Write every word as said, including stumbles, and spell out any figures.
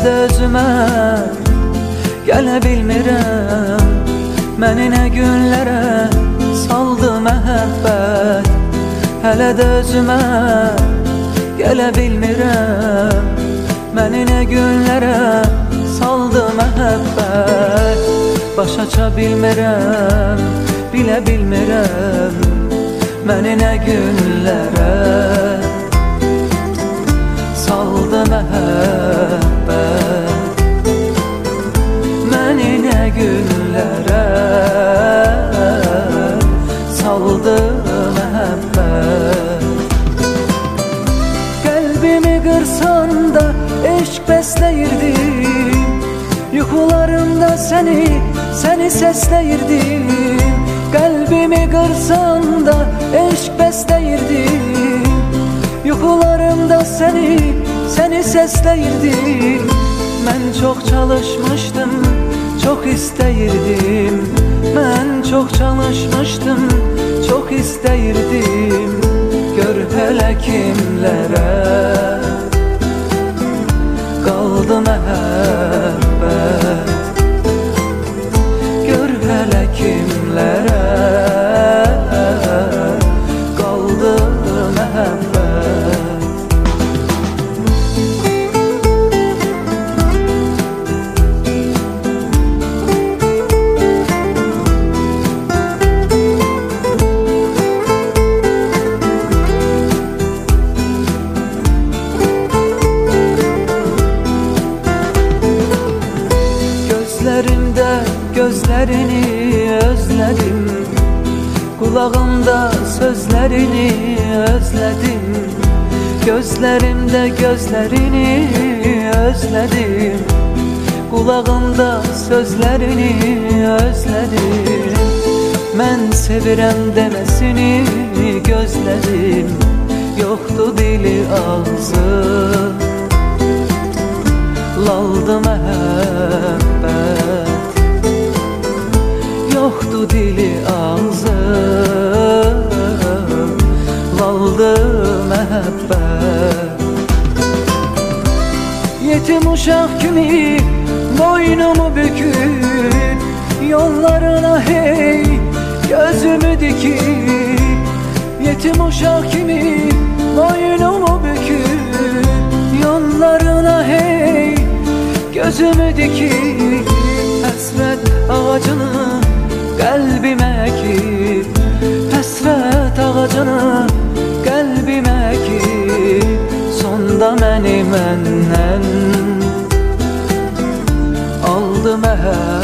də özümə gələ bilmirəm. Məni nə günlərə saldı məhəbbət, hələ də özümə gələ bilmirəm. Məni nə günlərə saldı məhəbbət, başa ça bilmirəm, bilə bilmirəm. Məni nə günlərə saldı məhəbbət, məni nə günlərə saldı məhəbbət. Qəlbimi qırsan da eşq bəsləyirdim, yuxularımda səni, səni səsləyirdim. Qəlbimi qırsan da eşq bəsləyirdim, yuxularımda səni, səni səsləyirdim. Mən çox çalışmışdım, çox istəyirdim. Mən çox çalışmışdım, çox istəyirdim. Gör hələ kimlərə qaldı məhəbbət, gör hələ kimlərə qaldı məhəbbət. Gözlərimdə gözlərini özlədim, qulağımda sözlərini özlədim. Gözlərimdə gözlərini özlədim, qulağımda sözlərini özlədim. Mən sevirəm deməsini gözlədim, yoxdu dili ağzı, laldı məhəbbət, yoxdu dili ağzı, laldı məhəbbət. Yetim uşaq kimi boynumu büküb, yollarına hey gözümü dikib. Yetim uşaq kimi boynumu büküb, yollarına hey gözümü dikib. Həsrət ağacını qəlbimə əkib, həsrət ağacını qəlbimə əkib. Sonda məni məndən aldı məhəbbət,